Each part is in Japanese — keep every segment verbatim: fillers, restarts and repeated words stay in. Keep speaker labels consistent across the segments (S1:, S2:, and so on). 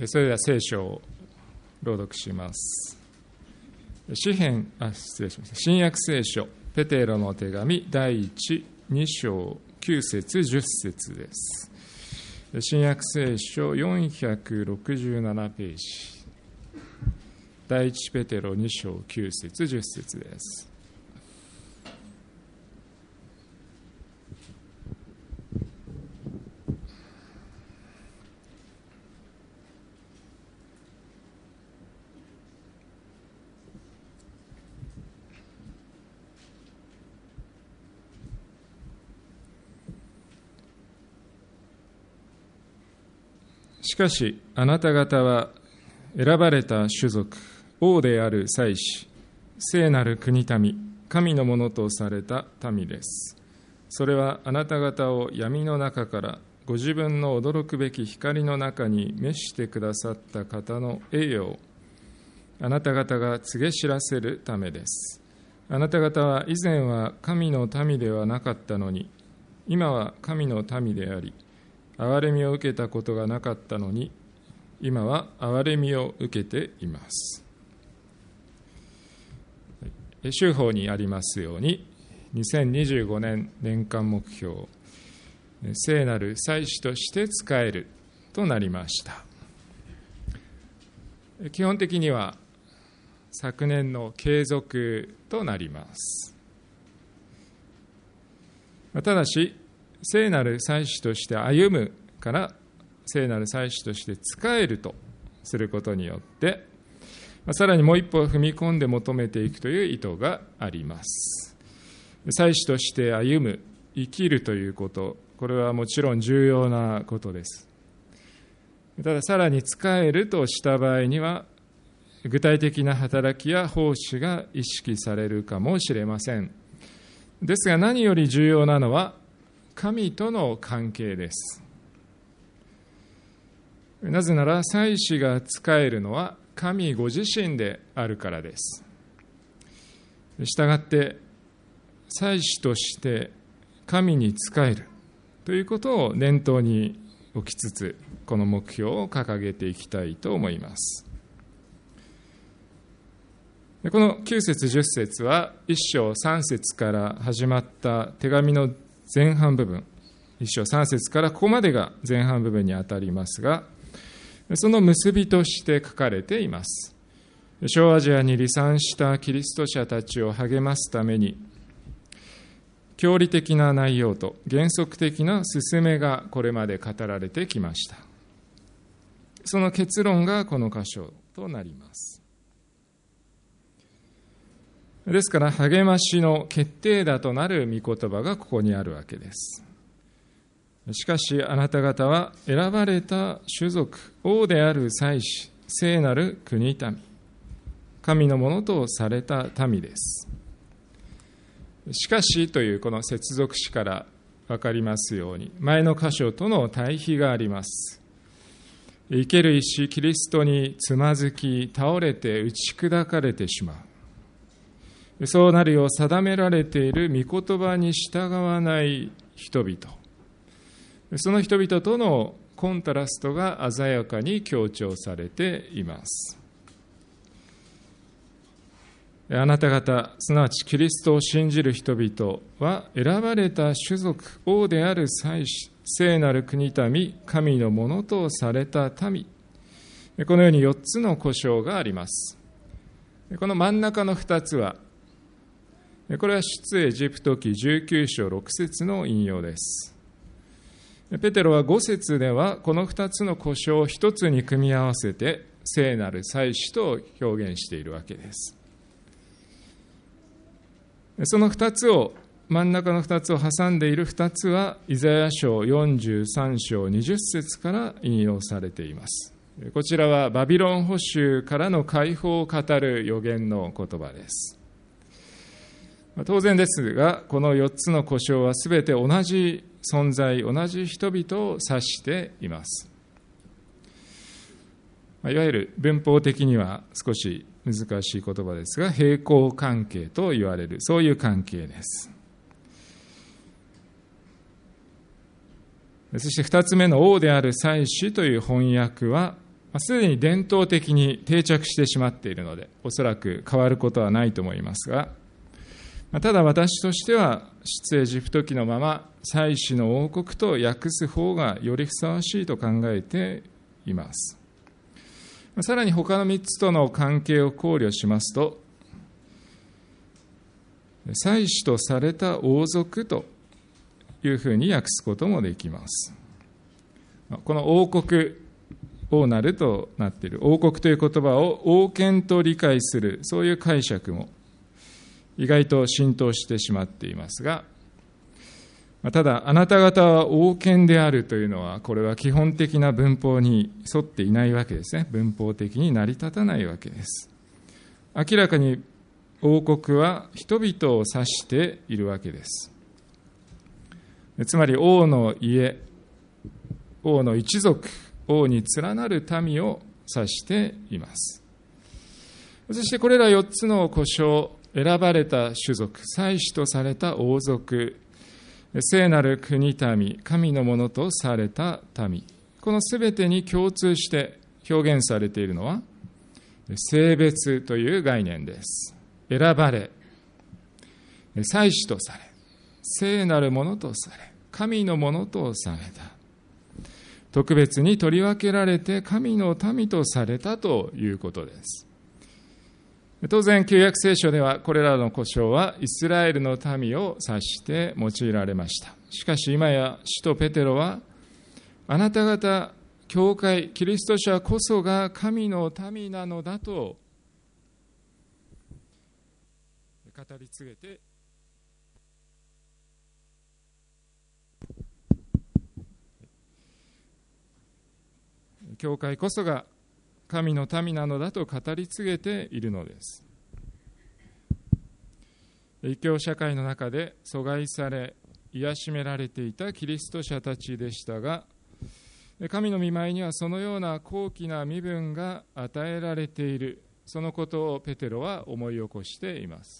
S1: それでは聖書を朗読します。詩編、あ、失礼しました。新約聖書、ペテロの手紙、第一、二章、九節、十節です。新約聖書よんひゃくろくじゅうななページ、第一ペテロ二章、九節、十節です。しかしあなた方は選ばれた種族、王である祭司、聖なる国民、神のものとされた民です。それはあなた方を闇の中からご自分の驚くべき光の中に召してくださった方の栄誉をあなた方が告げ知らせるためです。あなた方は以前は神の民ではなかったのに、今は神の民であり、憐れみを受けたことがなかったのに、今は憐れみを受けています。州法にありますように、にせんにじゅうごねん年間目標、聖なる祭司として仕えるとなりました。基本的には昨年の継続となります。ただし、聖なる祭司として歩むから聖なる祭司として仕えるとすることによって、さらにもう一歩踏み込んで求めていくという意図があります。祭司として歩む、生きるということ、これはもちろん重要なことです。たださらに仕えるとした場合には、具体的な働きや奉仕が意識されるかもしれません。ですが何より重要なのは神との関係です。なぜなら祭司が仕えるのは神ご自身であるからです。したがって祭司として神に仕えるということを念頭に置きつつ、この目標を掲げていきたいと思います。このきゅう節十節はいっ章さん節から始まった手紙の前半部分、いっ章さん節からここまでが前半部分にあたりますが、その結びとして書かれています。小アジアに離散したキリスト者たちを励ますために、教理的な内容と原則的な勧めがこれまで語られてきました。その結論がこの箇所となります。ですから励ましの決定打となる御言葉がここにあるわけです。しかしあなた方は選ばれた種族、王である祭司、聖なる国民、神のものとされた民です。しかしというこの接続詞から分かりますように、前の箇所との対比があります。生ける石キリストにつまずき倒れて打ち砕かれてしまう。そうなるよう定められている御言葉に従わない人々、その人々とのコントラストが鮮やかに強調されています。あなた方、すなわちキリストを信じる人々は選ばれた種族、王である祭司、聖なる国民、神のものとされた民、このようによっつの呼称があります。この真ん中のふたつは、これは出エジプト記じゅうきゅう章ろく節の引用です。ペテロはご節ではこのふたつの呼称を一つに組み合わせて聖なる祭司と表現しているわけです。そのふたつを、真ん中のふたつを挟んでいるふたつはイザヤ書よんじゅうさん章にじゅっ節から引用されています。こちらはバビロン捕囚からの解放を語る預言の言葉です。当然ですが、このよっつの呼称はすべて同じ存在、同じ人々を指しています。いわゆる文法的には少し難しい言葉ですが、平行関係と言われる、そういう関係です。そして二つ目の王である祭司という翻訳は、 すでに伝統的に定着してしまっているので、おそらく変わることはないと思いますが、ただ私としては、出エジプト記のまま、祭司の王国と訳す方がよりふさわしいと考えています。さらに他のみっつとの関係を考慮しますと、祭司とされた王族というふうに訳すこともできます。この王国、王なるとなっている王国という言葉を王権と理解する、そういう解釈も意外と浸透してしまっていますが、ただあなた方は王権であるというのは、これは基本的な文法に沿っていないわけですね。文法的に成り立たないわけです。明らかに王国は人々を指しているわけです。つまり王の家、王の一族、王に連なる民を指しています。そしてこれらよっつの呼称、選ばれた種族、祭司とされた王族、聖なる国民、神のものとされた民、このすべてに共通して表現されているのは、聖別という概念です。選ばれ、祭司とされ、聖なるものとされ、神のものとされた。特別に取り分けられて神の民とされたということです。当然、旧約聖書ではこれらの呼称はイスラエルの民を指して用いられました。しかし今や使徒ペテロは、あなた方教会、キリスト者こそが神の民なのだと語り継げて、教会こそが神の民なのだと語り継げているのです。異教社会の中で阻害され、癒しめられていたキリスト者たちでしたが、神の御前にはそのような高貴な身分が与えられている、そのことをペテロは思い起こしています。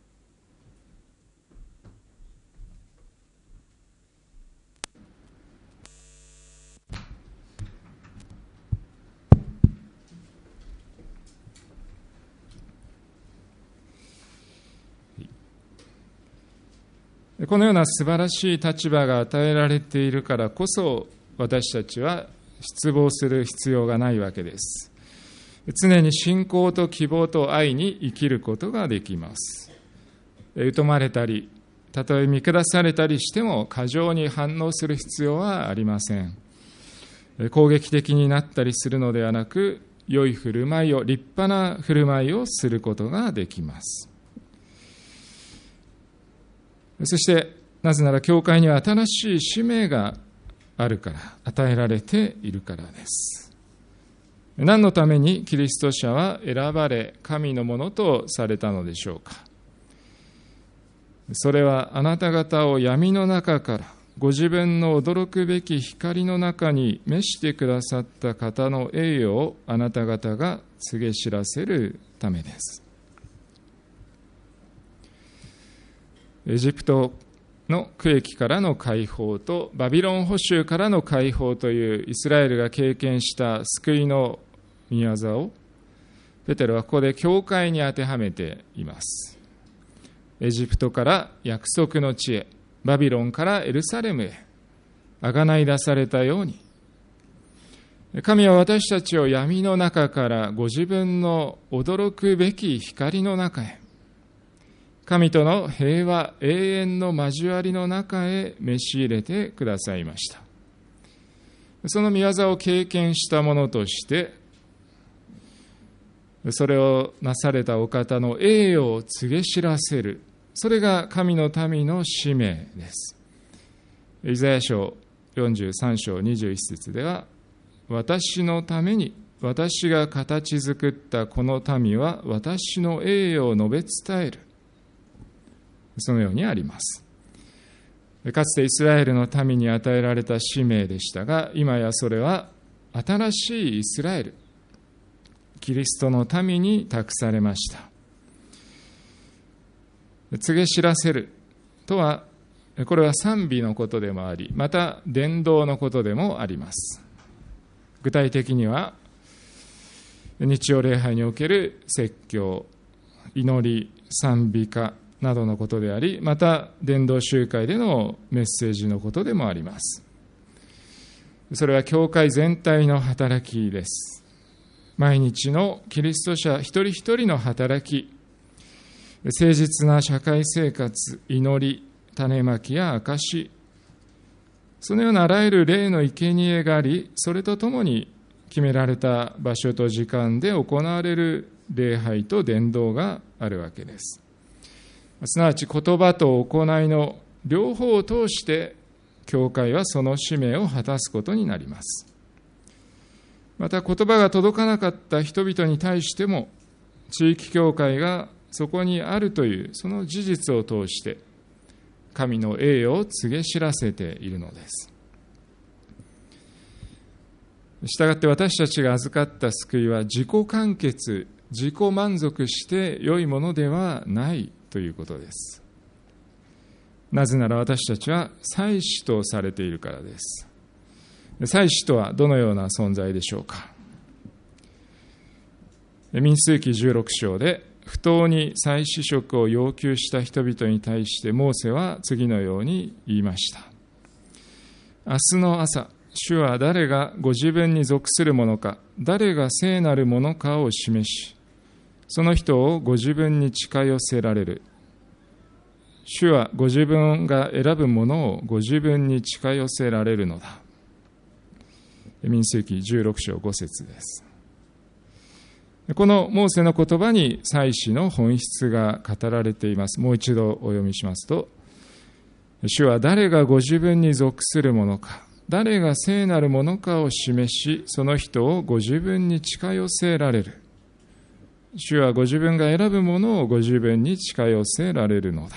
S1: このような素晴らしい立場が与えられているからこそ、私たちは失望する必要がないわけです。常に信仰と希望と愛に生きることができます。疎まれたり、たとえ見下されたりしても過剰に反応する必要はありません。攻撃的になったりするのではなく、良い振る舞いを、立派な振る舞いをすることができます。そして、なぜなら教会には新しい使命があるから、与えられているからです。何のためにキリスト者は選ばれ、神のものとされたのでしょうか。それはあなた方を闇の中から、ご自分の驚くべき光の中に召してくださった方の栄誉をあなた方が告げ知らせるためです。エジプトの区域からの解放とバビロン捕囚からの解放というイスラエルが経験した救いの御業をペテロはここで教会に当てはめています。エジプトから約束の地へ、バビロンからエルサレムへあがない出されたように、神は私たちを闇の中からご自分の驚くべき光の中へ、神との平和、永遠の交わりの中へ召し入れてくださいました。その御業を経験したものとして、それをなされたお方の栄誉を告げ知らせる、それが神の民の使命です。イザヤ書よんじゅうさん章にじゅういち節では、私のために私が形作ったこの民は私の栄誉を述べ伝える、そのようにあります。かつてイスラエルの民に与えられた使命でしたが、今やそれは新しいイスラエル、キリストの民に託されました。告げ知らせるとは、これは賛美のことでもあり、また伝道のことでもあります。具体的には、 日曜礼拝における説教、祈り、賛美歌などのことであり、また伝道集会でのメッセージのことでもあります。それは教会全体の働きです。毎日のキリスト者一人一人の働き、誠実な社会生活、祈り、種まきや証し、そのようなあらゆる霊の生贄があり、それとともに決められた場所と時間で行われる礼拝と伝道があるわけです。すなわち言葉と行いの両方を通して教会はその使命を果たすことになります。また言葉が届かなかった人々に対しても、地域教会がそこにあるというその事実を通して神の栄誉を告げ知らせているのです。したがって私たちが預かった救いは自己完結、自己満足して良いものではないということです。なぜなら私たちは祭司とされているからです。祭司とはどのような存在でしょうか。民数記じゅうろく章で不当に祭司職を要求した人々に対してモーセは次のように言いました。明日の朝、主は誰がご自分に属するものか、誰が聖なるものかを示し、その人をご自分に近寄せられる。主はご自分が選ぶものをご自分に近寄せられるのだ。民数記じゅうろく章ご節です。このモーセの言葉に祭司の本質が語られています。もう一度お読みしますと、主は誰がご自分に属するものか、誰が聖なるものかを示し、その人をご自分に近寄せられる。主はご自分が選ぶものをご自分に近寄せられるのだ。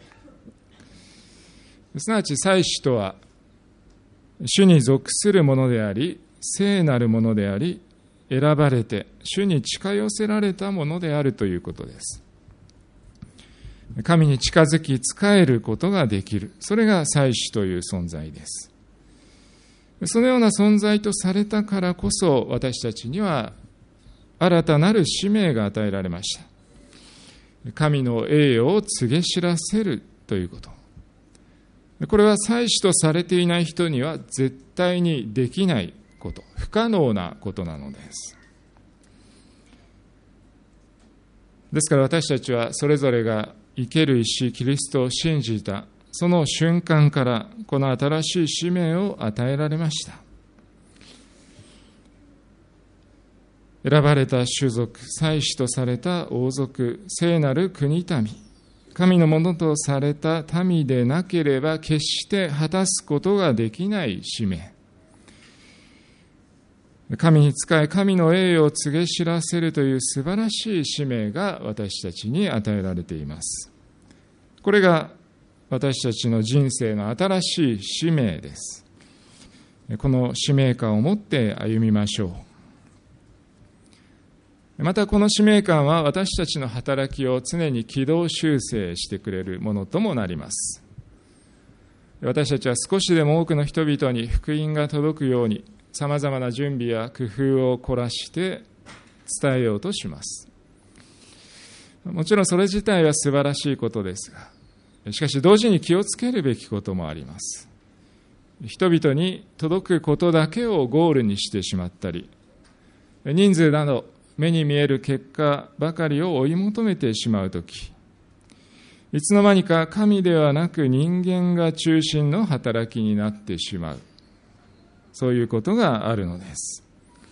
S1: すなわち祭司とは、主に属するものであり、聖なるものであり、選ばれて主に近寄せられたものであるということです。神に近づき仕えることができる。それが祭司という存在です。そのような存在とされたからこそ、私たちには新たなる使命が与えられました。神の栄誉を告げ知らせるということ。これは祭司とされていない人には絶対にできないこと、不可能なことなのです。ですから私たちはそれぞれが生ける石キリストを信じたその瞬間からこの新しい使命を与えられました。選ばれた種族、祭司とされた王族、聖なる国民、神のものとされた民でなければ決して果たすことができない使命。神に仕え、神の栄誉を告げ知らせるという素晴らしい使命が私たちに与えられています。これが私たちの人生の新しい使命です。この使命感を持って歩みましょう。またこの使命感は私たちの働きを常に軌道修正してくれるものともなります。私たちは少しでも多くの人々に福音が届くようにさまざまな準備や工夫を凝らして伝えようとします。もちろんそれ自体は素晴らしいことですが、しかし同時に気をつけるべきこともあります。人々に届くことだけをゴールにしてしまったり、人数など目に見える結果ばかりを追い求めてしまうとき、いつの間にか神ではなく人間が中心の働きになってしまう、そういうことがあるのです。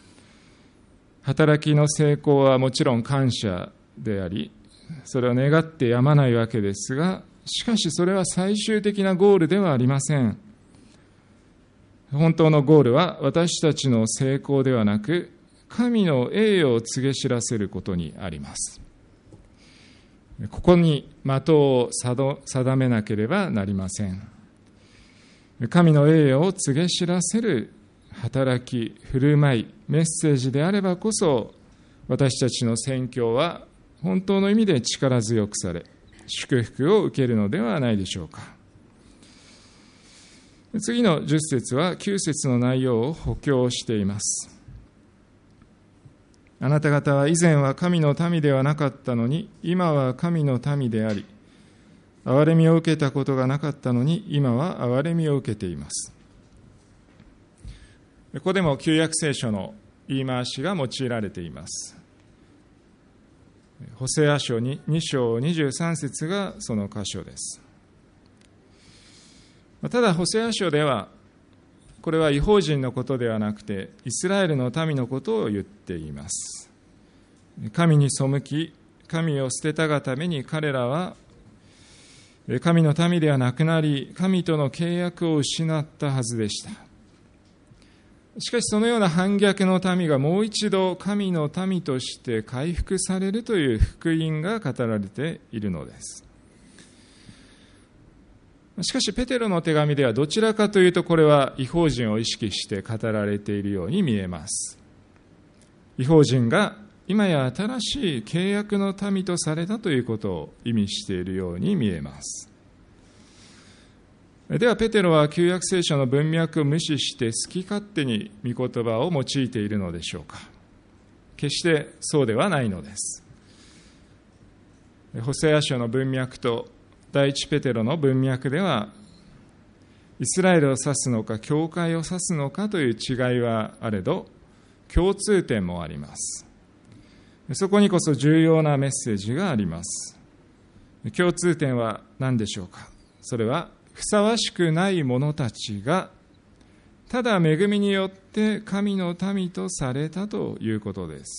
S1: 働きの成功はもちろん感謝であり、それを願ってやまないわけですが、しかしそれは最終的なゴールではありません。本当のゴールは私たちの成功ではなく、神の栄誉を告げ知らせることにあります。ここに的を定めなければなりません。神の栄誉を告げ知らせる働き、振る舞い、メッセージであればこそ、私たちの宣教は本当の意味で力強くされ、祝福を受けるのではないでしょうか。次のじゅっ節はきゅう節の内容を補強しています。 あなた方は以前は神の民ではなかったのに、今は神の民であり、憐れみを受けたことがなかったのに、今は憐れみを受けています。ここでも旧約聖書の言い回しが用いられています。ホセア書にに章にじゅうさん節がその箇所です。ただホセア書では、これは異邦人のことではなくてイスラエルの民のことを言っています。神に背き、神を捨てたがために彼らは神の民ではなくなり、神との契約を失ったはずでした。しかしそのような反逆の民がもう一度神の民として回復されるという福音が語られているのです。しかしペテロの手紙ではどちらかというと、これは異邦人を意識して語られているように見えます。異邦人が今や新しい契約の民とされたということを意味しているように見えます。ではペテロは旧約聖書の文脈を無視して好き勝手に御言葉を用いているのでしょうか。決してそうではないのです。ホセア書の文脈と第一ペテロの文脈では、イスラエルを指すのか教会を指すのかという違いはあれど、共通点もあります。そこにこそ重要なメッセージがあります。共通点は何でしょうか。それはふさわしくない者たちがただ恵みによって神の民とされたということです。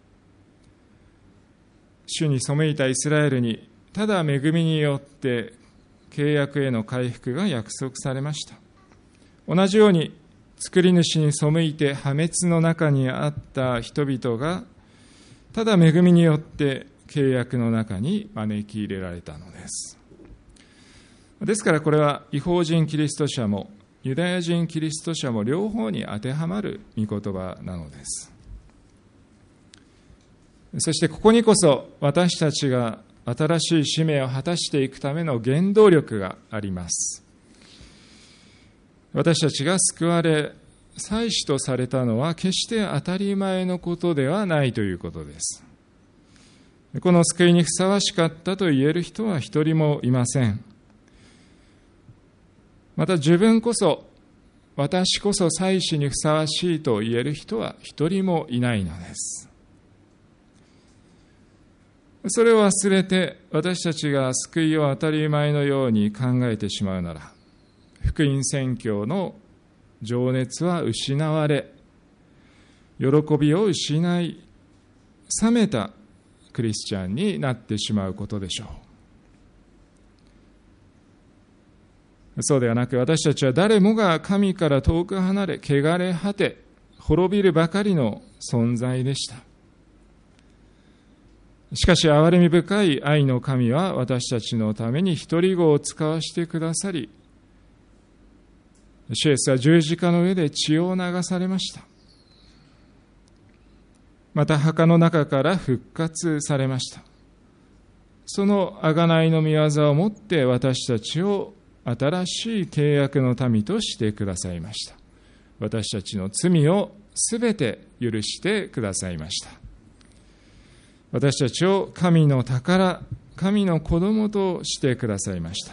S1: 主に背いたイスラエルにただ恵みによって契約への回復が約束されました。同じように作り主に背いて破滅の中にあった人々がただ恵みによって契約の中に招き入れられたのです。ですからこれは異邦人キリスト者もユダヤ人キリスト者も両方に当てはまる御言葉なのです。そしてここにこそ私たちが新しい使命を果たしていくための原動力があります。私たちが救われ祭司とされたのは決して当たり前のことではないということです。この救いにふさわしかったと言える人は一人もいません。また自分こそ、私こそ祭司にふさわしいと言える人は一人もいないのです。それを忘れて私たちが救いを当たり前のように考えてしまうなら、福音宣教の情熱は失われ、喜びを失い、冷めたクリスチャンになってしまうことでしょう。そうではなく、私たちは誰もが神から遠く離れ、汚れ果て、滅びるばかりの存在でした。しかし、憐れみ深い愛の神は私たちのために一人子を使わしてくださり、主イエスは十字架の上で血を流されました。また墓の中から復活されました。その贖いの御業をもって私たちを新しい契約の民としてくださいました。私たちの罪をすべて許してくださいました。私たちを神の宝、神の子供としてくださいました。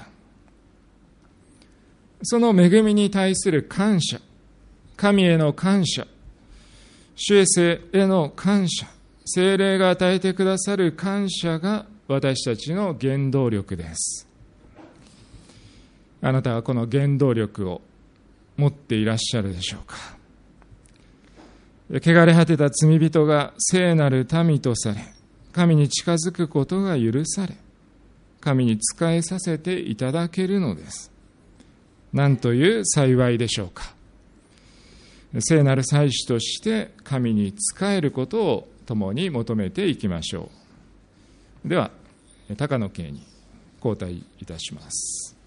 S1: その恵みに対する感謝、神への感謝、主イエスへの感謝、聖霊が与えてくださる感謝が私たちの原動力です。あなたはこの原動力を持っていらっしゃるでしょうか。汚れ果てた罪人が聖なる民とされ、神に近づくことが許され、神に仕えさせていただけるのです。なんという幸いでしょうか。聖なる祭司として神に仕えることを共に求めていきましょう。では、高野圭に交代いたします。